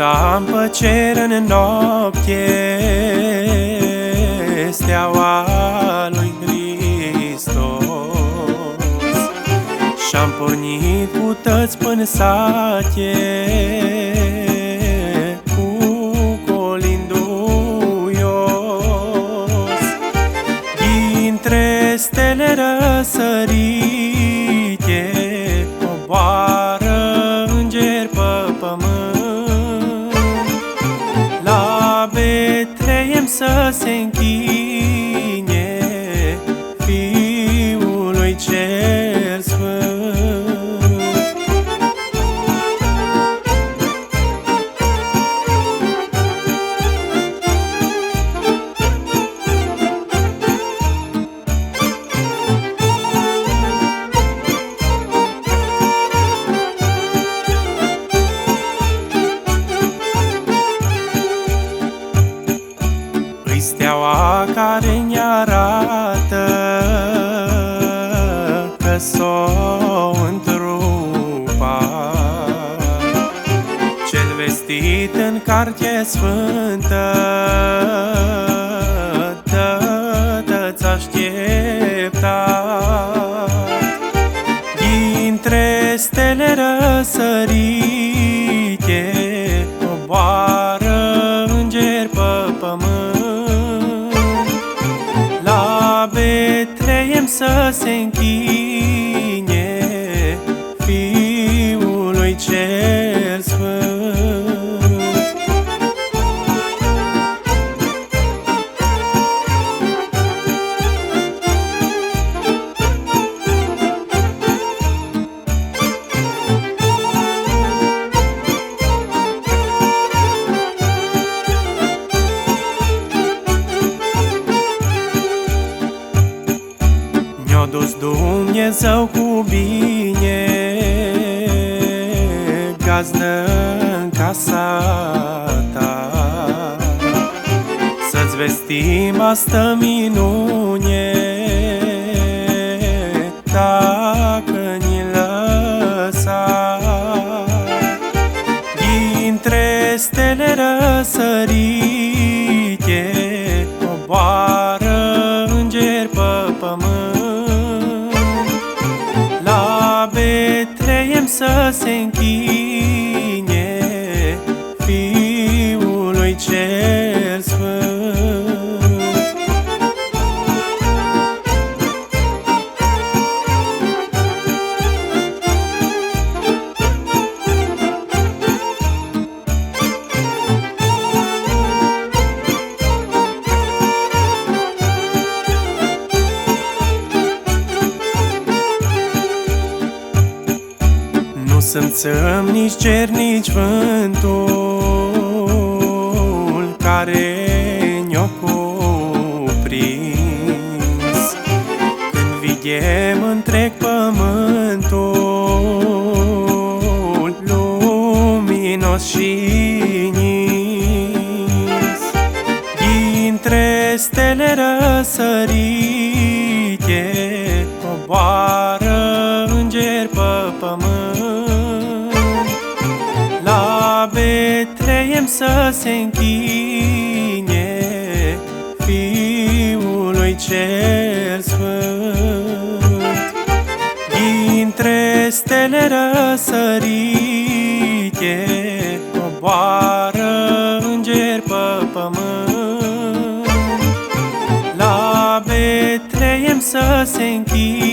Așteptam pe cer în noapte steaua lui Hristos și-am pornit cu tăți până sate cu colinduios. Dintre stele răsărite coboară îngeri pe pământ, la Betleem să se închine Fiului cel Sfânt. Steaua care ne-arată că s-o întrupa cel vestit în carte sfântă, dă-ți așteptat. Dintre stele răsărite coboară îngeri pe pământ, la Betleem să se închine Fiului cel Sfânt. Ne-a dus Dumnezeu cu bine, gazdă în casa ta, să-ți vestim asta minune, dacă ni lăsa. Dintre stele răsărite coboară îngeri pe pământ, la Betleem să se închine Fiului cel Sfânt. Nu simțăm nici cer, nici vântul care ne-o cuprins, când vedem întreg pământul luminos și nins. Dintre stele răsărite coboară îngeri pe pământ, la Betleem să se închine Fiului cel Sfânt. Dintre stele răsărite coboară îngeri pe pământ, la Betleem să se închine